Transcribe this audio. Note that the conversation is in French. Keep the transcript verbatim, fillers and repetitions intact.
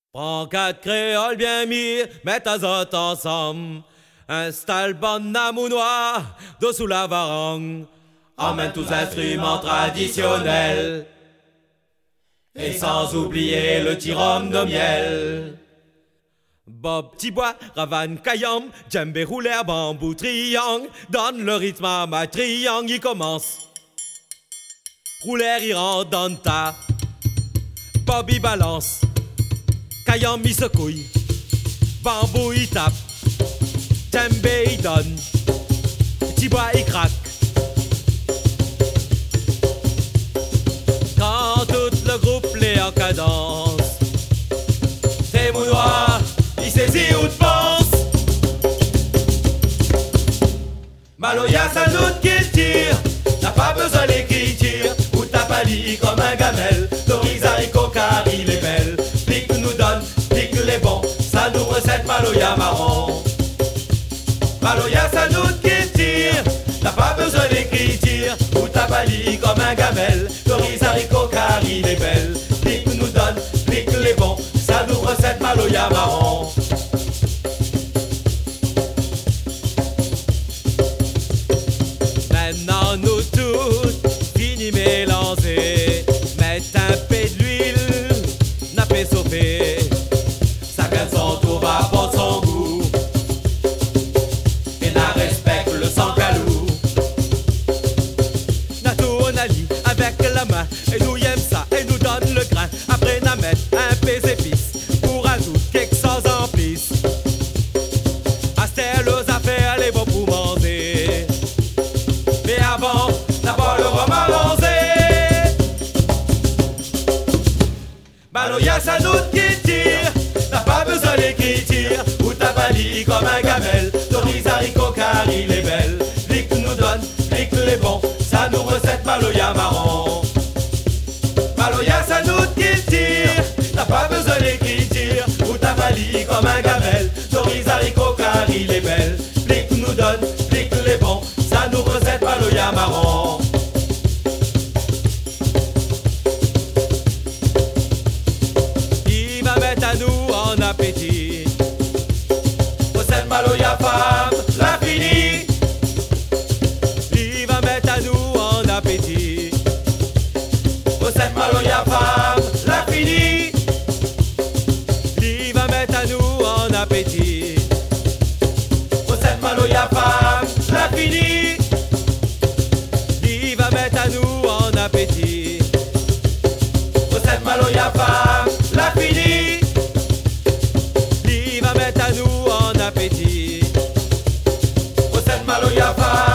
Prends quatre créoles bien mis, mets ta zotte ensemble. Installe bonne amounois, dos sous la varangue. Emmène tous instruments traditionnels. Et sans oublier le tirhomme de miel. Bob, Tibois, Ravane, Kayam, djembé, rouleur, bambou, triangle. Donne le rythme à ma triangle, il commence. Rouleur, il rentre dans ta. Bob, il balance. Kayam, il secouille. Bambou, il tape. Djembé, il donne. Tibois, il craque. Quand tout le groupe l'est en cadence, c'est Mounois, il saisit où te pense. Maloya, ça doute qu'il tire. T'as pas besoin d'écriture. Ou t'as pas lit comme un gamelle. Doris, haricot, car il est belle. Pique nous donne, pique les bons. Ça nous recette Maloya marron. Maloya, ça doute qu'il tire. T'as pas besoin d'écriture. Ou t'as pas lit comme un gamelle. Doris, haricot, car il est belle. Pique nous donne, pique les bons. Ça nous recette Maloya marron. Maintenant nous toutes finis mélanger. Mettre un peu d'huile, napper sauver. Chacun son tour va prendre son goût. Et n'a respecte le sang calou. N'a tout on a lit avec la main. Et nous aime ça, et nous donne le grain. Après n'a mettre un peu d'épices. Pour ajouter quelque chose en plus. Astère les affaires, les bons pour manger. Mais avant, n'a pas le rhum arrosé. Maloya, ça doute qui tire. N'a pas besoin d'écriture. Ou t'as pas dit comme un gamelle. Doris, haricot, car il est belle. Lick nous donne, lick les bons. Ça nous recette Maloya marron. Maloya, ça doute qui tire. N'a pas besoin d'écriture. Ou t'as pas dit comme un gamelle. Doris, haricot, car il est belle. Lick nous donne, lick les bons. Ça nous recette Maloya marron. Il va mettre à nous en appétit. Recette Maloya femme, l'infini. Il va mettre à nous en appétit. Recette Maloya femme, l'infini. Il va mettre à nous en appétit. Recette Maloya femme, l'infini. Il va mettre à nous en appétit. Recette Maloya femme, l'infini. Il va mettre à nous en appétit. Recette Maloya femme.